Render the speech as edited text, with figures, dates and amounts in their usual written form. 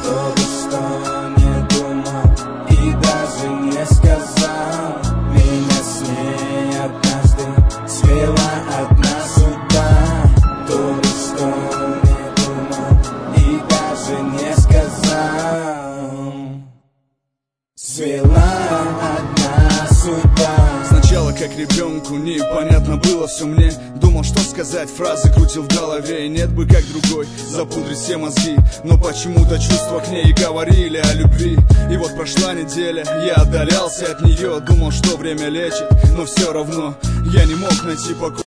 кто бы что не думал и даже не сказал. Меня с ней однажды свела одна судьба. Кто бы что не думал и даже не сказал. Свела одна судьба. Сначала, как ребенку, непонятно было все мне. Думал, что сказать, фразы крутил в голове. И нет бы как другой запудрить все мозги. Но почему-то чувства к ней говорили о любви. И вот прошла неделя, я отдалялся от нее. Думал, что время лечит, но все равно я не мог найти покой.